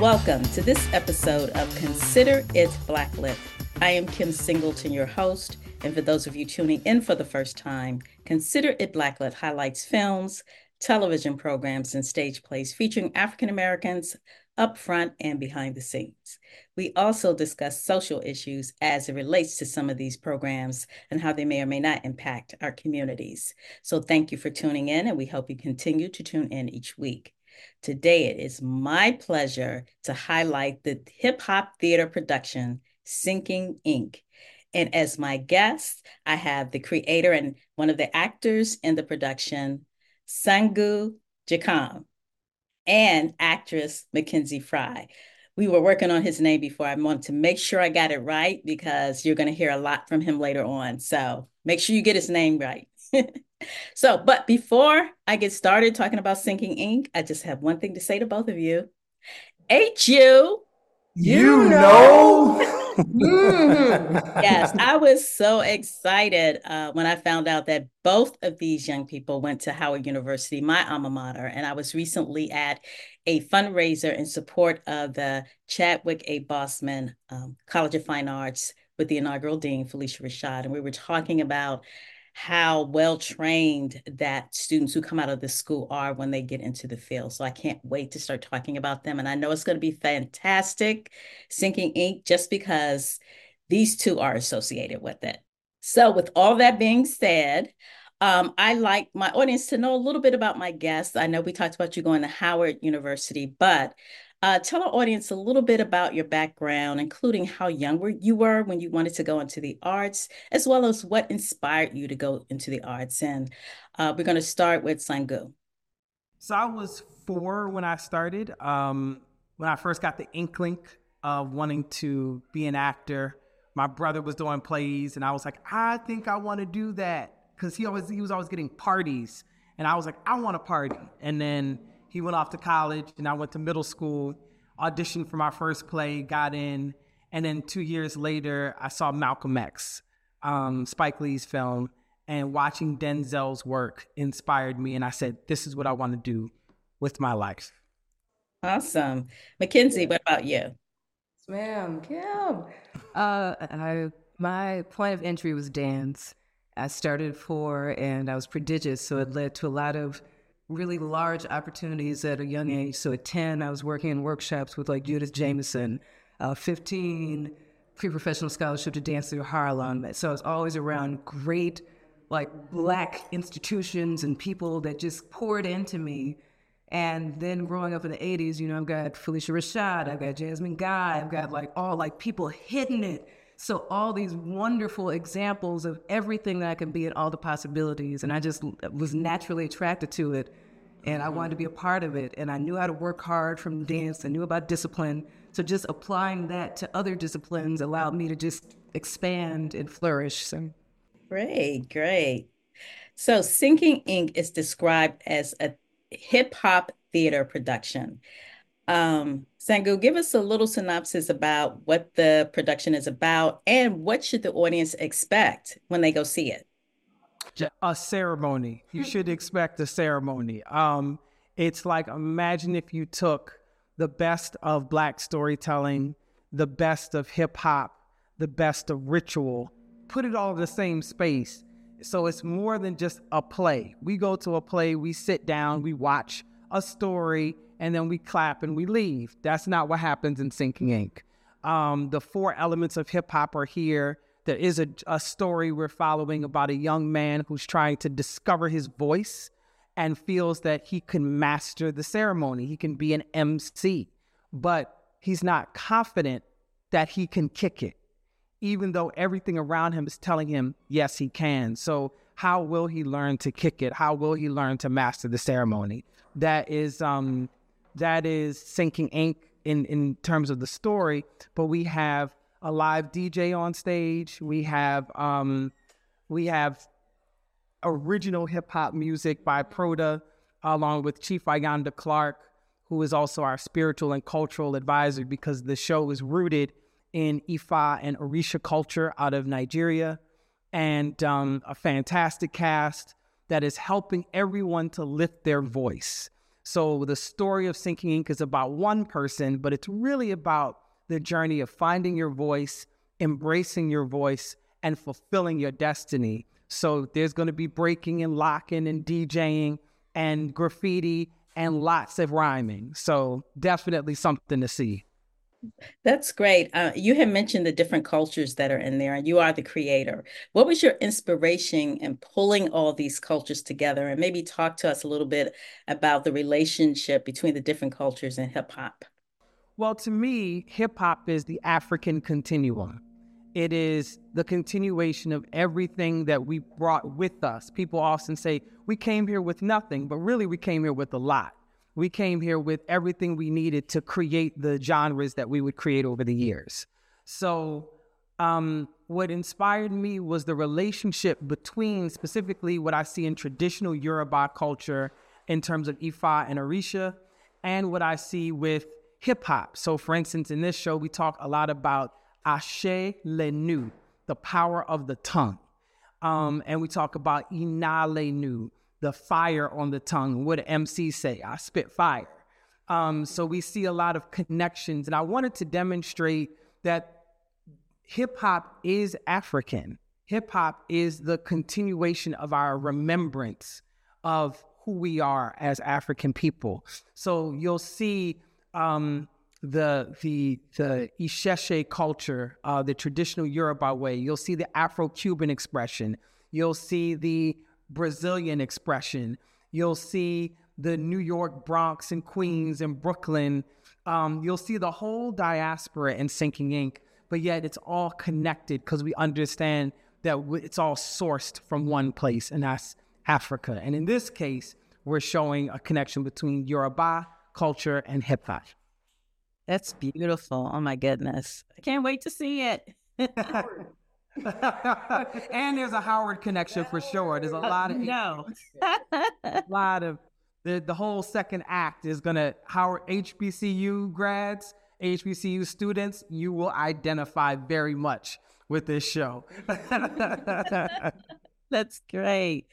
Welcome to this episode of Consider It Blacklit. I am Kim Singleton, your host, and for those of you tuning in for the first time, Consider It Blacklit highlights films, television programs, and stage plays featuring African Americans up front and behind the scenes. We also discuss social issues as it relates to some of these programs and how they may or may not impact our communities. So thank you for tuning in, and we hope you continue to tune in each week. Today, it is my pleasure to highlight the hip hop theater production, Sinking Ink. And as my guest, I have the creator and one of the actors in the production, Sangu Jakam, and actress Mackenzie Fry. We were working on his name before. I wanted to make sure I got it right because you're going to hear a lot from him later on. So make sure you get his name right. But before I get started talking about Sinking Ink, I just have one thing to say to both of you. HU. You know. Yes, I was so excited when I found out that both of these young people went to Howard University, my alma mater, and I was recently at a fundraiser in support of the Chadwick A. Boseman College of Fine Arts with the inaugural dean, Phylicia Rashad, and we were talking about how well trained that students who come out of the school are when they get into the field. So I can't wait to start talking about them. And I know it's going to be fantastic, Sinking Ink, just because these two are associated with it. So with all that being said, I like my audience to know a little bit about my guests. I know we talked about you going to Howard University, but tell our audience a little bit about your background, including how young you were when you wanted to go into the arts, as well as what inspired you to go into the arts. And we're going to start with Sangu. So I was 4 when I started. When I first got the inkling of wanting to be an actor, my brother was doing plays, and I was like, I think I want to do that, because he was always getting parties, and I was like, I want a party. And then he went off to college, and I went to middle school, auditioned for my first play, got in, and then 2 years later, I saw Malcolm X, Spike Lee's film, and watching Denzel's work inspired me, and I said, this is what I want to do with my life. Awesome. Mackenzie, what about you? Ma'am, Kim. My point of entry was dance. I started 4 and I was prodigious, so it led to a lot of really large opportunities at a young age. So at 10, I was working in workshops with like Judith Jameson. 15, pre-professional scholarship to dance through Harlem. So I was always around great like Black institutions and people that just poured into me. And then growing up in the 80s, I've got Phylicia Rashad, I've got Jasmine Guy, I've got like all like people hitting it. So all these wonderful examples of everything that I can be and all the possibilities. And I just was naturally attracted to it. And I wanted to be a part of it. And I knew how to work hard from dance. I knew about discipline. So just applying that to other disciplines allowed me to just expand and flourish. So. Great, great. So Sinking Ink is described as a hip hop theater production. Sangu, give us a little synopsis about what the production is about and what should the audience expect when they go see it? A ceremony. You should expect a ceremony. It's like, imagine if you took the best of Black storytelling, the best of hip hop, the best of ritual, put it all in the same space. So it's more than just a play. We go to a play, we sit down, we watch a story, and then we clap and we leave. That's not what happens in Sinking Ink. The 4 elements of hip hop are here. There is a story we're following about a young man who's trying to discover his voice and feels that he can master the ceremony. He can be an MC, but he's not confident that he can kick it, even though everything around him is telling him, yes, he can. So how will he learn to kick it? How will he learn to master the ceremony? That is Sinking Ink in terms of the story. But we have a live DJ on stage. We have original hip hop music by Proda, along with Chief Ayanda Clark, who is also our spiritual and cultural advisor, because the show is rooted in Ifa and Orisha culture out of Nigeria, and a fantastic cast that is helping everyone to lift their voice. So the story of Sinking Ink is about one person, but it's really about the journey of finding your voice, embracing your voice, and fulfilling your destiny. So there's going to be breaking and locking and DJing and graffiti and lots of rhyming. So definitely something to see. That's great. You had mentioned the different cultures that are in there, and you are the creator. What was your inspiration in pulling all these cultures together? And maybe talk to us a little bit about the relationship between the different cultures in hip hop. Well, to me, hip hop is the African continuum. It is the continuation of everything that we brought with us. People often say, we came here with nothing, but really we came here with a lot. We came here with everything we needed to create the genres that we would create over the years. So what inspired me was the relationship between specifically what I see in traditional Yoruba culture in terms of Ifa and Orisha, and what I see with hip hop. So for instance, in this show, we talk a lot about Ashe Lenu, the power of the tongue. And we talk about Ina Lenu, the fire on the tongue. What do MCs say? I spit fire. So we see a lot of connections. And I wanted to demonstrate that hip hop is African. Hip hop is the continuation of our remembrance of who we are as African people. So you'll see the Isheshe culture, the traditional Yoruba way. You'll see the Afro-Cuban expression. You'll see the Brazilian expression. You'll see the New York, Bronx, and Queens, and Brooklyn. You'll see the whole diaspora in Sinking Ink, but yet it's all connected because we understand that it's all sourced from one place, and that's Africa. And in this case, we're showing a connection between Yoruba culture and hip hop. That's beautiful. Oh my goodness. I can't wait to see it. And there's a Howard connection for sure. There's a lot of a lot of the whole second act is gonna Howard HBCU grads, HBCU students. You will identify very much with this show. That's great.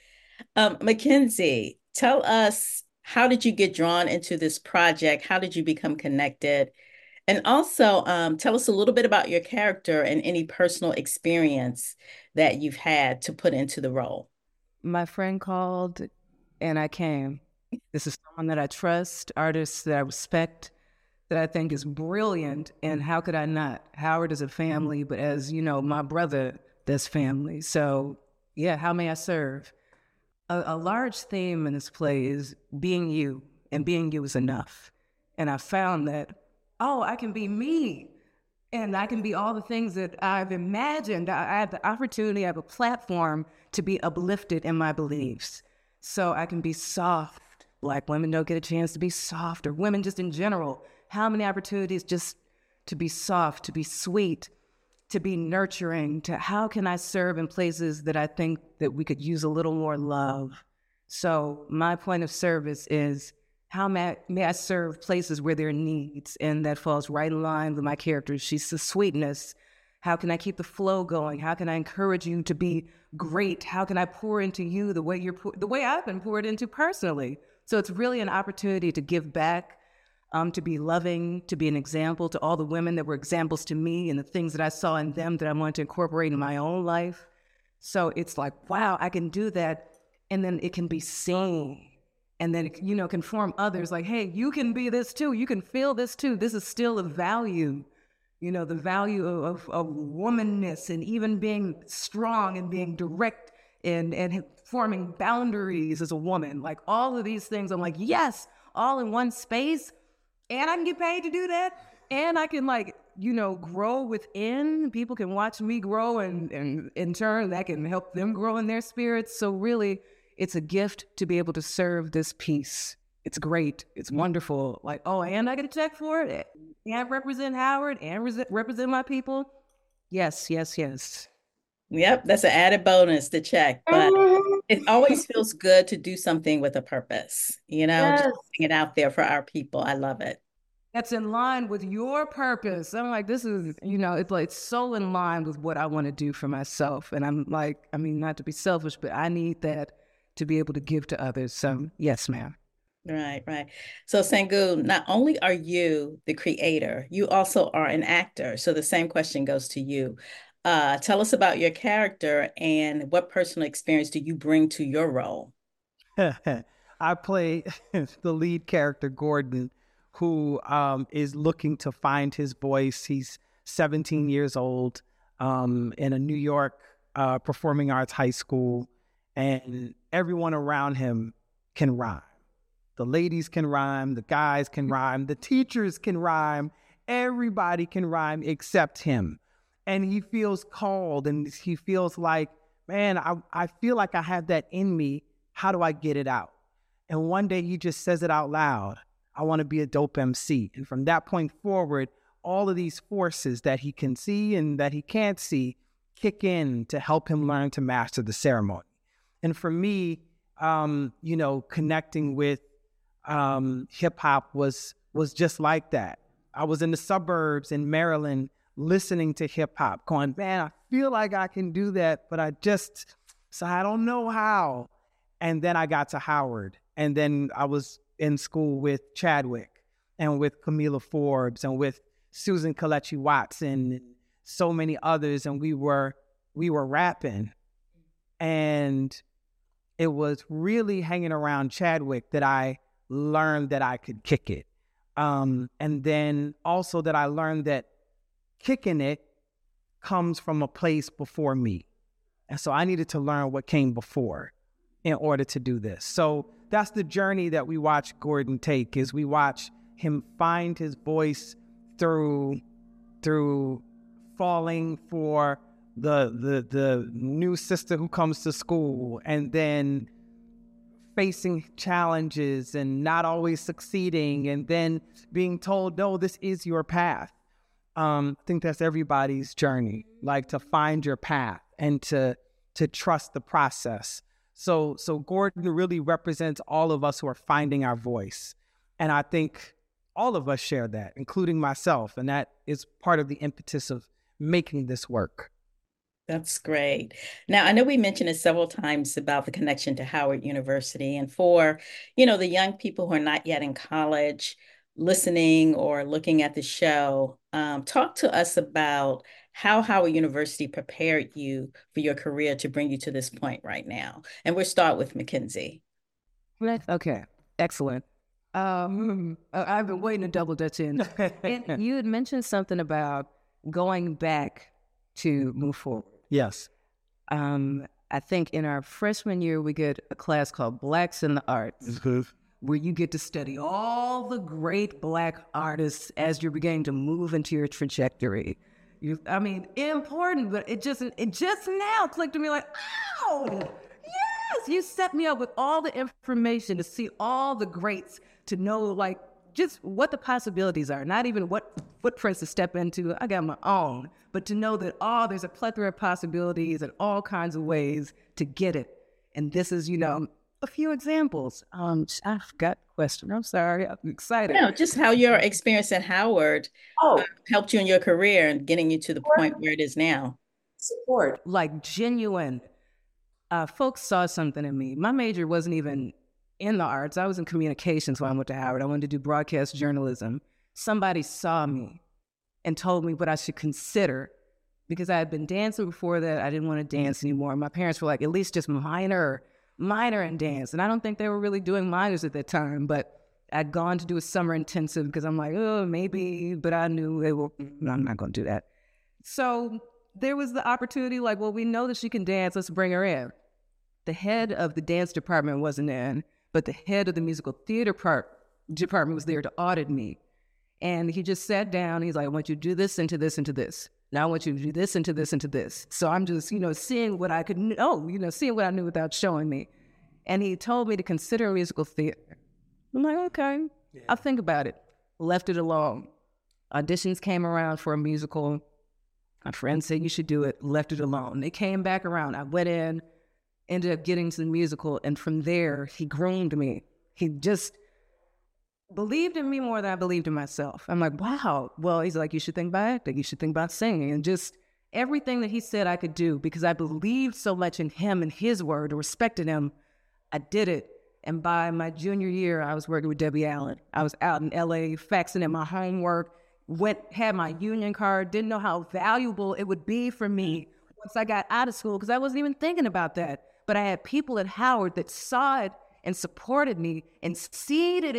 Mackenzie, tell us, how did you get drawn into this project? How did you become connected? And also, tell us a little bit about your character and any personal experience that you've had to put into the role. My friend called and I came. This is someone that I trust, artists that I respect, that I think is brilliant. And how could I not? Howard is a family, but as you know, my brother, that's family. So yeah, how may I serve? A large theme in this play is being you, and being you is enough. And I found that, oh, I can be me, and I can be all the things that I've imagined. I have the opportunity, I have a platform to be uplifted in my beliefs. So I can be soft. Black women don't get a chance to be soft, or women just in general. How many opportunities just to be soft, to be sweet, to be nurturing, to how can I serve in places that I think that we could use a little more love. So my point of service is how may I serve places where there are needs, and that falls right in line with my character. She's the sweetness. How can I keep the flow going? How can I encourage you to be great? How can I pour into you the way the way I've been poured into personally? So it's really an opportunity to give back, to be loving, to be an example to all the women that were examples to me and the things that I saw in them that I wanted to incorporate in my own life. So it's like, wow, I can do that. And then it can be seen. And then, it, can form others like, hey, you can be this too. You can feel this too. This is still a value, the value of womanness, and even being strong and being direct and forming boundaries as a woman. Like all of these things, I'm like, yes, all in one space. And I can get paid to do that. And I can grow within. People can watch me grow, and in turn, that can help them grow in their spirits. So really, it's a gift to be able to serve this piece. It's great. It's wonderful. Like, oh, and I get a check for it. And represent Howard and represent my people. Yes, yes, yes. Yep, that's an added bonus to check. But it always feels good to do something with a purpose, Yes. just putting it out there for our people. I love it. That's in line with your purpose. I'm like, this is, it's so in line with what I want to do for myself. And I'm like, not to be selfish, but I need that to be able to give to others. So yes, ma'am. Right, right. So Sangu, not only are you the creator, you also are an actor. So the same question goes to you. Tell us about your character and what personal experience do you bring to your role? I play the lead character, Gordon, who is looking to find his voice. He's 17 years old in a New York performing arts high school, and everyone around him can rhyme. The ladies can rhyme, the guys can rhyme, the teachers can rhyme, everybody can rhyme except him. And he feels called and he feels like, man, I feel like I have that in me. How do I get it out? And one day he just says it out loud. I want to be a dope MC. And from that point forward, all of these forces that he can see and that he can't see kick in to help him learn to master the ceremony. And for me, connecting with hip hop was just like that. I was in the suburbs in Maryland listening to hip hop, going, man, I feel like I can do that, but I don't know how. And then I got to Howard, and then I was in school with Chadwick and with Camila Forbes and with Susan Kelechi Watson and so many others, and we were rapping. And it was really hanging around Chadwick that I learned that I could kick it. And then also that I learned that kicking it comes from a place before me. And so I needed to learn what came before in order to do this. So that's the journey that we watch Gordon take, is we watch him find his voice through falling for the new sister who comes to school, and then facing challenges and not always succeeding, and then being told, no, this is your path. I think that's everybody's journey, like to find your path and to trust the process. So Gordon really represents all of us who are finding our voice. And I think all of us share that, including myself. And that is part of the impetus of making this work. That's great. Now, I know we mentioned it several times about the connection to Howard University. And for, the young people who are not yet in college, listening or looking at the show, talk to us about how Howard University prepared you for your career to bring you to this point right now. And we'll start with Mackenzie. Okay, excellent. I've been waiting to double dutch in. And you had mentioned something about going back to move forward. Yes. I think in our freshman year, we get a class called Blacks in the Arts, where you get to study all the great Black artists as you're beginning to move into your trajectory. Important, but it just now clicked to me like, oh, yes, you set me up with all the information to see all the greats, to know like just what the possibilities are, not even what footprints to step into. I got my own, but to know that, there's a plethora of possibilities and all kinds of ways to get it. And this is, a few examples. I forgot the question. I'm sorry. I'm excited. No, just how your experience at Howard helped you in your career and getting you to the point where it is now. Support. Like genuine. Folks saw something in me. My major wasn't even in the arts. I was in communications when I went to Howard. I wanted to do broadcast journalism. Somebody saw me and told me what I should consider, because I had been dancing before that. I didn't want to dance anymore. My parents were like, at least just minor in dance. And I don't think they were really doing minors at that time, but I'd gone to do a summer intensive because I'm like, oh, maybe, but I knew I'm not going to do that. So there was the opportunity like, well, we know that she can dance. Let's bring her in. The head of the dance department wasn't in, but the head of the musical theater department was there to audit me. And he just sat down. He's like, I want you to do this into this into this. Now I want you to do this into this into this. So I'm just, seeing what I could know, seeing what I knew without showing me. And he told me to consider musical theater. I'm like, okay, I'll think about it. Left it alone. Auditions came around for a musical. My friend said, you should do it. Left it alone. They came back around. I went in, ended up getting to the musical. And from there, he groomed me. He just believed in me more than I believed in myself. I'm like, wow. Well, he's like, you should think about acting. You should think about singing. And just everything that he said I could do, because I believed so much in him and his word, respected him, I did it. And by my junior year, I was working with Debbie Allen. I was out in LA faxing in my homework, had my union card, didn't know how valuable it would be for me once I got out of school, because I wasn't even thinking about that. But I had people at Howard that saw it and supported me and seeded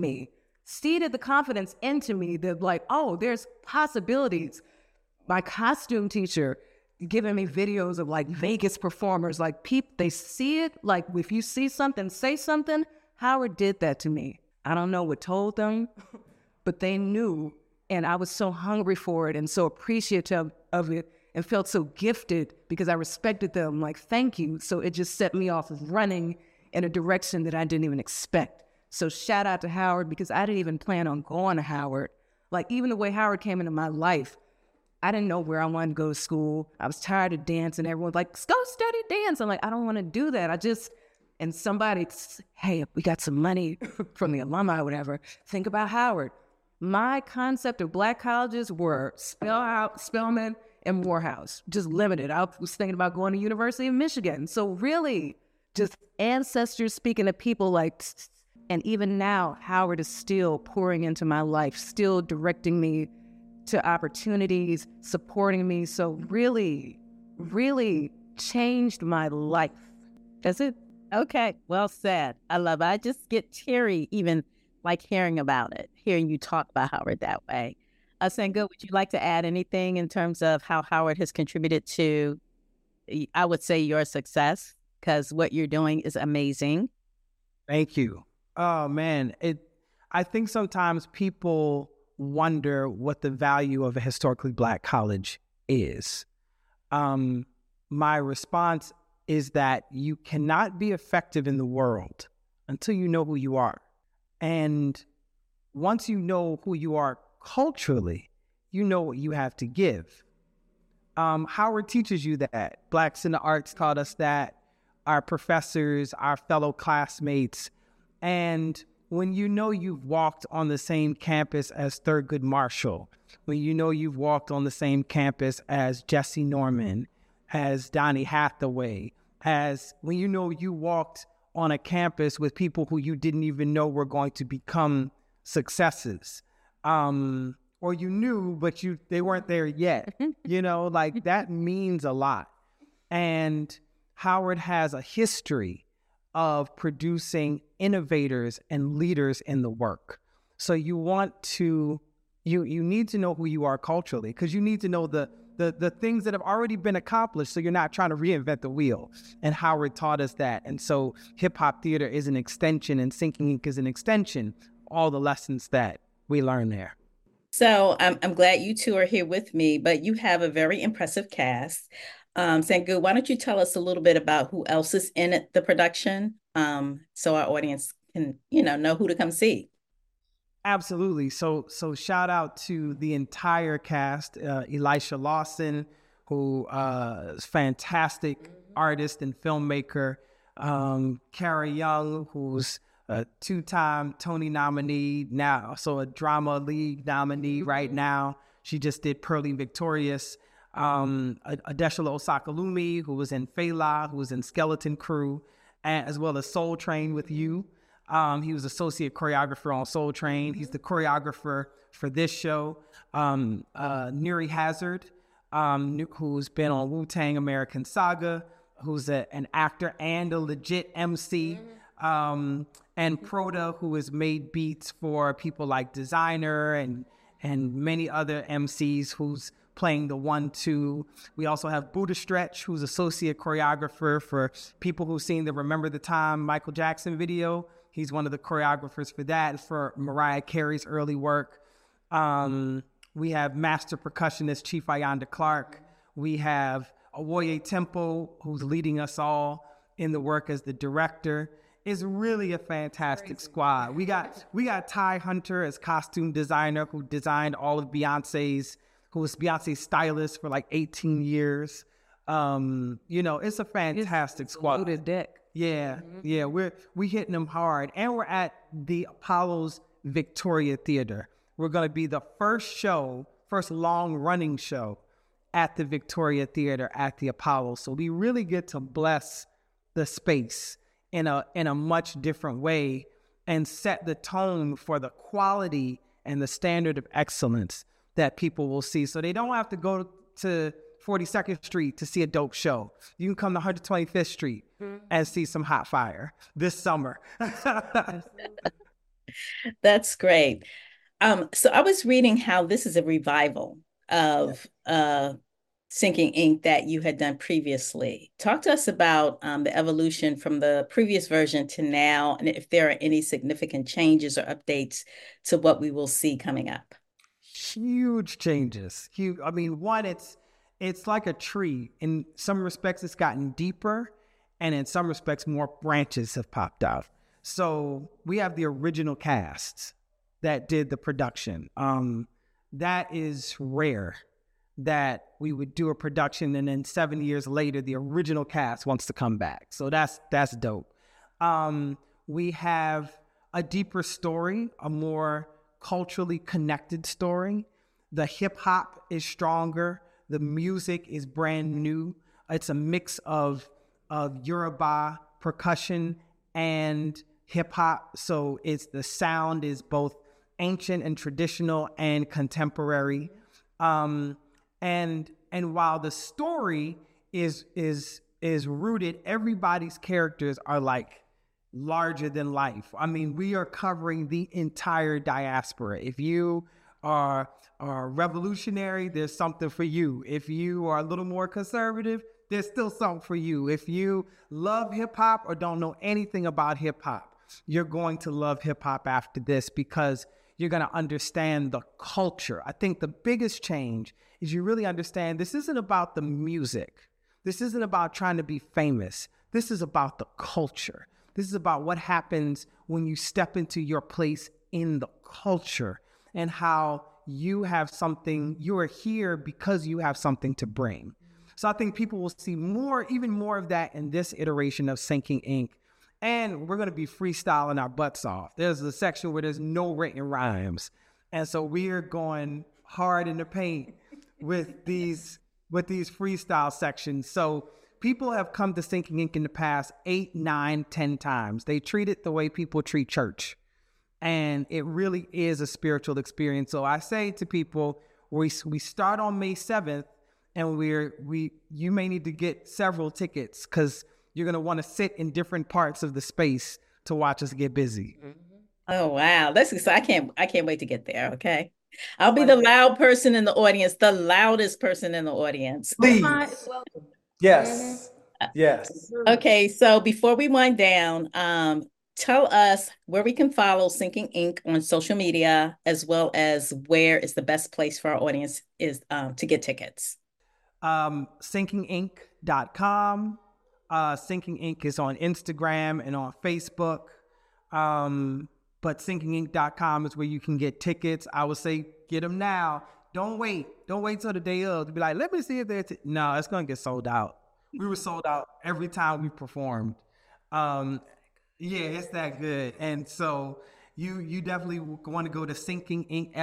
the confidence into me that like, oh, there's possibilities. My costume teacher giving me videos of like Vegas performers, like they see it, like if you see something, say something. Howard did that to me. I don't know what told them, but they knew, and I was so hungry for it and so appreciative of it and felt so gifted because I respected them, like, thank you. So it just set me off running in a direction that I didn't even expect. So shout out to Howard, because I didn't even plan on going to Howard. Like, even the way Howard came into my life, I didn't know where I wanted to go to school. I was tired of dancing. Everyone's like, go study dance. I'm like, I don't want to do that. And somebody, hey, we got some money from the alumni or whatever. Think about Howard. My concept of Black colleges were Spelman and Morehouse, just limited. I was thinking about going to University of Michigan. So really, just ancestors speaking to people like, and even now, Howard is still pouring into my life, still directing me to opportunities, supporting me. So really, really changed my life. That's it. Okay, well said. I love it. I just get teary even like hearing about it, hearing you talk about Howard that way. Sangu, would you like to add anything in terms of how Howard has contributed to, I would say, your success? Because what you're doing is amazing. Thank you. Oh, man. I think sometimes people wonder what the value of a historically Black college is. My response is that you cannot be effective in the world until you know who you are. And once you know who you are culturally, you know what you have to give. Howard teaches you that. Blacks in the Arts taught us that, our professors, our fellow classmates. And when you know you've walked on the same campus as Thurgood Marshall, when you know you've walked on the same campus as Jesse Norman, as Donny Hathaway, when you know you walked on a campus with people who you didn't even know were going to become successes, or you knew, but they weren't there yet, like that means a lot. And Howard has a history of producing innovators and leaders in the work. So you need to know who you are culturally, because you need to know the things that have already been accomplished, so you're not trying to reinvent the wheel. And Howard taught us that. And so hip-hop theater is an extension, and Sinking Inc. is an extension, all the lessons that we learn there. So I'm glad you two are here with me, but you have a very impressive cast. Sangu, why don't you tell us a little bit about who else is in the production, so our audience can, know who to come see. Absolutely. So shout out to the entire cast. Elisha Lawson, who is fantastic artist and filmmaker. Kara Young, who's a 2-time Tony nominee, now also a Drama League nominee right now. She just did Pearly Victorious. Adeshola Osakalumi, who was in Fela, who was in Skeleton Crew, as well as Soul Train with You. He was associate choreographer on Soul Train. He's the choreographer for this show. Nuri Hazard, who's been on Wu-Tang American Saga, who's an actor and a legit MC. And Proda, who has made beats for people like Designer and many other MCs, who's playing the 1-2. We also have Buddha Stretch, who's associate choreographer for people who've seen the Remember the Time Michael Jackson video. He's one of the choreographers for that, for Mariah Carey's early work. We have master percussionist Chief Ayanda Clark. We have Awoye Temple, who's leading us all in the work as the director. It's really a fantastic squad. We got Ty Hunter as costume designer, who designed all of Beyonce's, who was Beyonce's stylist for like 18 years. It's a fantastic squad. Loaded deck. Yeah, we hitting them hard. And we're at the Apollo's Victoria Theater. We're going to be the first long-running show at the Victoria Theater at the Apollo. So we really get to bless the space in a much different way and set the tone for the quality and the standard of excellence that people will see. So they don't have to go to 42nd Street to see a dope show. You can come to 125th Street and see some hot fire this summer. That's great. So I was reading how this is a revival of Sinking Ink that you had done previously. Talk to us about the evolution from the previous version to now, and if there are any significant changes or updates to what we will see coming up. Huge changes. Huge. I mean, one, it's like a tree. In some respects, it's gotten deeper, and in some respects, more branches have popped out. So we have the original cast that did the production. That is rare that we would do a production and then 7 years later, the original cast wants to come back. So that's dope. We have a deeper story, a more culturally connected story. The hip hop is stronger. The music is brand new. It's a mix of Yoruba percussion and hip hop. So the sound is both ancient and traditional and contemporary. And while the story is rooted, everybody's characters are like larger than life. I mean, we are covering the entire diaspora. If you are revolutionary, there's something for you. If you are a little more conservative, there's still something for you. If you love hip hop or don't know anything about hip hop, you're going to love hip hop after this because you're going to understand the culture. I think the biggest change is you really understand this isn't about the music. This isn't about trying to be famous. This is about the culture. This is about what happens when you step into your place in the culture and how you have something, you are here because you have something to bring. So I think people will see even more of that in this iteration of Sinking Ink. And we're going to be freestyling our butts off. There's a section where there's no written rhymes. And so we are going hard in the paint with these freestyle sections. So people have come to Sinking Ink in the past 8, 9, 10 times. They treat it the way people treat church. And it really is a spiritual experience. So I say to people, we start on May 7th, and you may need to get several tickets because you're going to want to sit in different parts of the space to watch us get busy. Oh, wow. That's exciting. I can't wait to get there. Okay. I'll be the loud person in the audience, the loudest person in the audience. Please. Yes. Yes. Okay. So before we wind down, tell us where we can follow Sinking Ink on social media, as well as where is the best place for our audience is to get tickets. Sinkingink.com. Sinking Ink is on Instagram and on Facebook. But sinkingink.com is where you can get tickets. I would say get them now. Don't wait. Don't wait till the day of to be like, let me see if they're... No, it's going to get sold out. We were sold out every time we performed. Yeah, it's that good. And so you definitely want to go to Sinking Ink,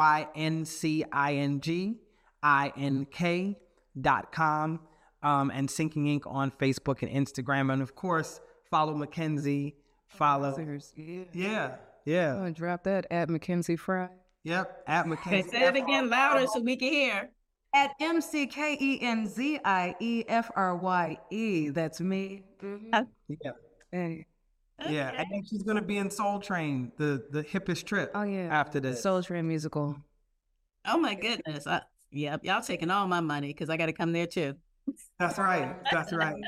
SYNCINGINK.com. And Sinking Ink on Facebook and Instagram. And of course, follow Mackenzie. Yeah. I'm going to drop that at Mackenzie Fry. Yep, at Mackenzie. Say it again louder so we can hear. At McKenziefrye. That's me. Yeah. Hey. Yeah, I think she's going to be in Soul Train, the hippest trip after this. Soul Train musical. Oh, my goodness. Yep, y'all taking all my money because I got to come there too. That's right. That's right.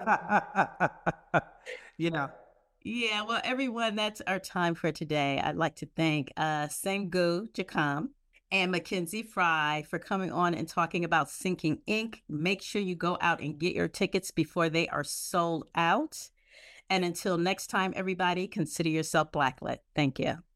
Yeah. Yeah, well, everyone, that's our time for today. I'd like to thank Sengu Jakam and Mackenzie Fry for coming on and talking about Sinking Ink. Make sure you go out and get your tickets before they are sold out. And until next time, everybody, consider yourself Blacklit. Thank you.